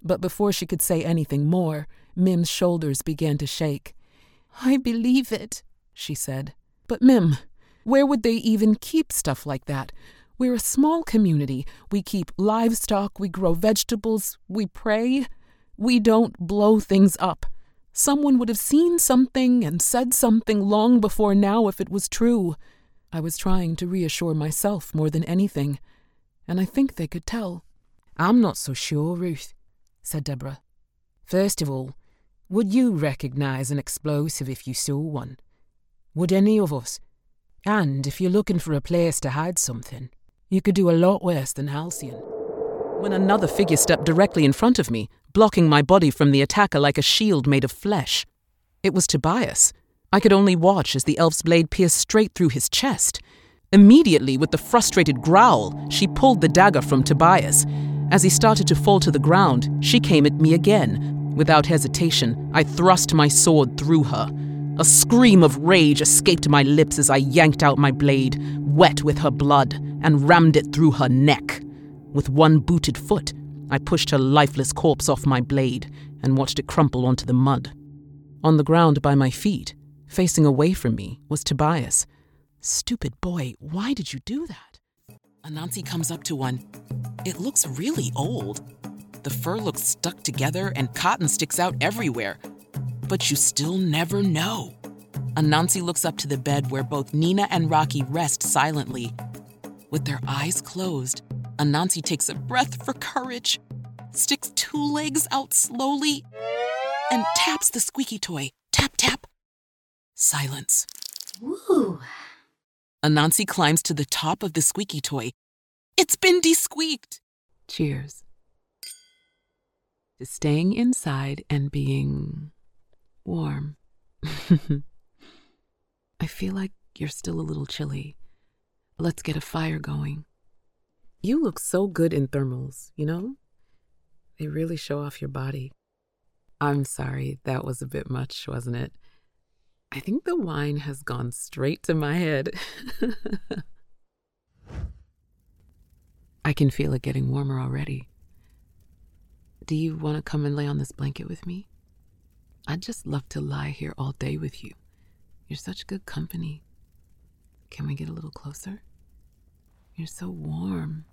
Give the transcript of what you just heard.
But before she could say anything more, Mim's shoulders began to shake. "I believe it," she said. "But Mim, where would they even keep stuff like that? We're a small community. We keep livestock, we grow vegetables, we pray. We don't blow things up. Someone would have seen something and said something long before now if it was true." I was trying to reassure myself more than anything, and I think they could tell. "I'm not so sure, Ruth," said Deborah. "First of all, would you recognize an explosive if you saw one? Would any of us? And if you're looking for a place to hide something, you could do a lot worse than Halcyon." When another figure stepped directly in front of me, blocking my body from the attacker like a shield made of flesh. It was Tobias. I could only watch as the elf's blade pierced straight through his chest. Immediately, with the frustrated growl, she pulled the dagger from Tobias. As he started to fall to the ground, she came at me again. Without hesitation, I thrust my sword through her. A scream of rage escaped my lips as I yanked out my blade, wet with her blood, and rammed it through her neck. With one booted foot, I pushed her lifeless corpse off my blade and watched it crumple onto the mud. On the ground by my feet, facing away from me, was Tobias. "Stupid boy, why did you do that?" Anansi comes up to one. It looks really old. The fur looks stuck together and cotton sticks out everywhere. But you still never know. Anansi looks up to the bed where both Nina and Rocky rest silently. With their eyes closed, Anansi takes a breath for courage, sticks 2 legs out slowly, and taps the squeaky toy. Tap, tap. Silence. Woo! Anansi climbs to the top of the squeaky toy. It's been de-squeaked. Cheers. To staying inside and being warm. I feel like you're still a little chilly. Let's get a fire going. You look so good in thermals, you know? They really show off your body. I'm sorry, that was a bit much, wasn't it? I think the wine has gone straight to my head. I can feel it getting warmer already. Do you want to come and lay on this blanket with me? I'd just love to lie here all day with you. You're such good company. Can we get a little closer? You're so warm.